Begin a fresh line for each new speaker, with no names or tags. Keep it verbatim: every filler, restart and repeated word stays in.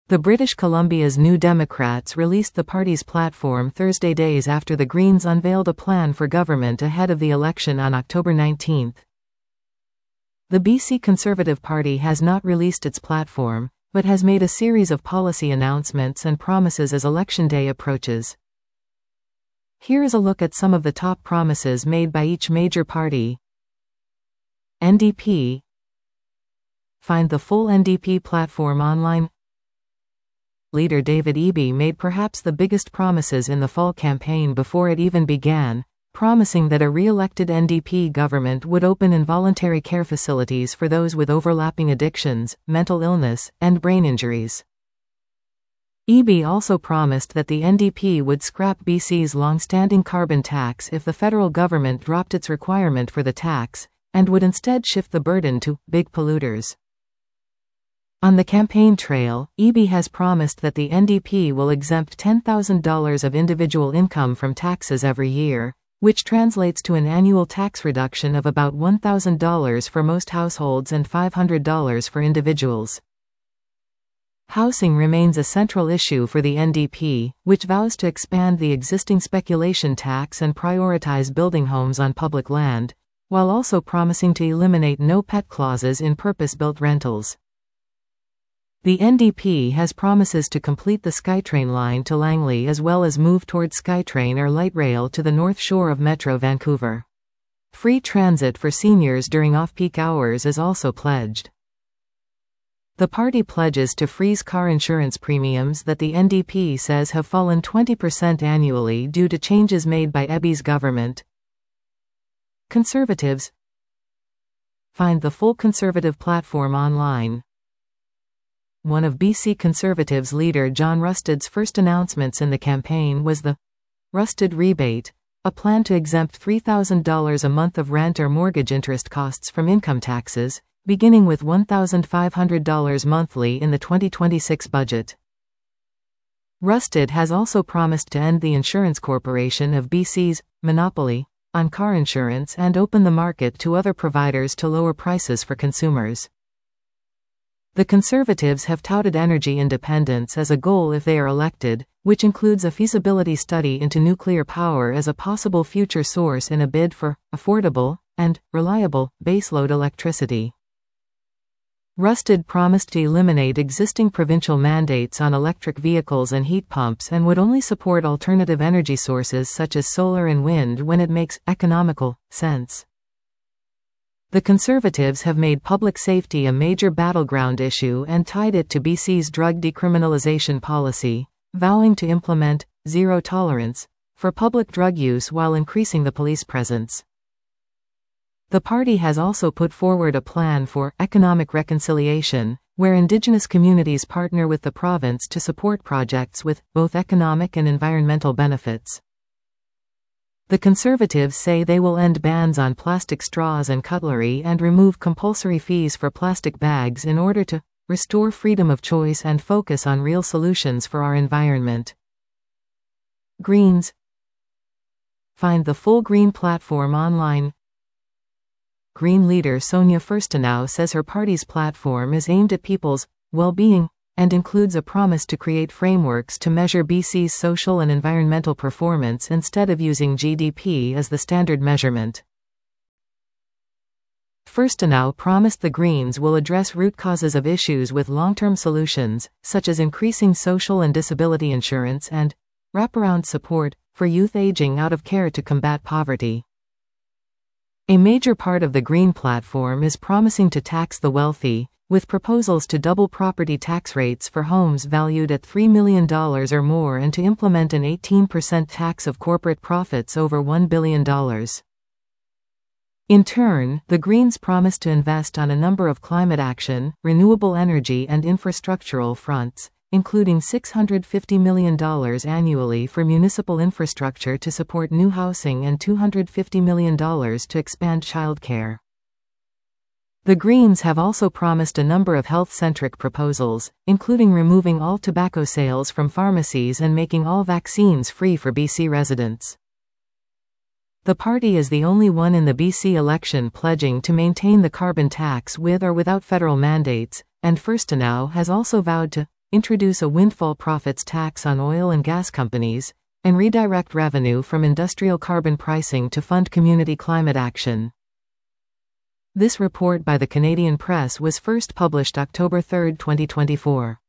The British Columbia's New Democrats released the party's platform Thursday, days after the Greens unveiled a plan for government ahead of the election on October nineteenth. The B C Conservative Party has not released its platform, but has made a series of policy announcements and promises as Election Day approaches. Here is a look at some of the top promises made by each major party. N D P. Find the full N D P platform online. Leader David Eby made perhaps the biggest promises in the fall campaign before it even began, promising that a re-elected N D P government would open involuntary care facilities for those with overlapping addictions, mental illness, and brain injuries. Eby also promised that the N D P would scrap B C's long-standing carbon tax if the federal government dropped its requirement for the tax, and would instead shift the burden to big polluters. On the campaign trail, Eby has promised that the N D P will exempt ten thousand dollars of individual income from taxes every year, which translates to an annual tax reduction of about one thousand dollars for most households and five hundred dollars for individuals. Housing remains a central issue for the N D P, which vows to expand the existing speculation tax and prioritize building homes on public land, while also promising to eliminate no-pet clauses in purpose-built rentals. The N D P has promises to complete the SkyTrain line to Langley as well as move toward SkyTrain or light rail to the North Shore of Metro Vancouver. Free transit for seniors during off-peak hours is also pledged. The party pledges to freeze car insurance premiums that the N D P says have fallen twenty percent annually due to changes made by Eby's government. Conservatives. Find the full Conservative platform online. One of B C Conservatives leader John Rusted's first announcements in the campaign was the Rusted Rebate, a plan to exempt three thousand dollars a month of rent or mortgage interest costs from income taxes, beginning with one thousand five hundred dollars monthly in the twenty twenty-six budget. Rusted has also promised to end the Insurance Corporation of B C's monopoly on car insurance and open the market to other providers to lower prices for consumers. The Conservatives have touted energy independence as a goal if they are elected, which includes a feasibility study into nuclear power as a possible future source in a bid for affordable and reliable baseload electricity. Rusted promised to eliminate existing provincial mandates on electric vehicles and heat pumps and would only support alternative energy sources such as solar and wind when it makes economical sense. The Conservatives have made public safety a major battleground issue and tied it to B C's drug decriminalization policy, vowing to implement zero tolerance for public drug use while increasing the police presence. The party has also put forward a plan for economic reconciliation, where Indigenous communities partner with the province to support projects with both economic and environmental benefits. The Conservatives say they will end bans on plastic straws and cutlery and remove compulsory fees for plastic bags in order to restore freedom of choice and focus on real solutions for our environment. Greens. Find the full Green platform online. Green leader Sonia Furstenau says her party's platform is aimed at people's well-being and includes a promise to create frameworks to measure B C's social and environmental performance instead of using G D P as the standard measurement. Furstenau promised the Greens will address root causes of issues with long-term solutions, such as increasing social and disability insurance and wraparound support for youth aging out of care to combat poverty. A major part of the Green platform is promising to tax the wealthy, with proposals to double property tax rates for homes valued at three million dollars or more and to implement an eighteen percent tax of corporate profits over one billion dollars. In turn, the Greens promise to invest on a number of climate action, renewable energy and infrastructural fronts, including six hundred fifty million dollars annually for municipal infrastructure to support new housing and two hundred fifty million dollars to expand childcare. The Greens have also promised a number of health-centric proposals, including removing all tobacco sales from pharmacies and making all vaccines free for B C residents. The party is the only one in the B C election pledging to maintain the carbon tax with or without federal mandates, and Furstenau has also vowed to introduce a windfall profits tax on oil and gas companies, and redirect revenue from industrial carbon pricing to fund community climate action. This report by the Canadian Press was first published October third, twenty twenty-four.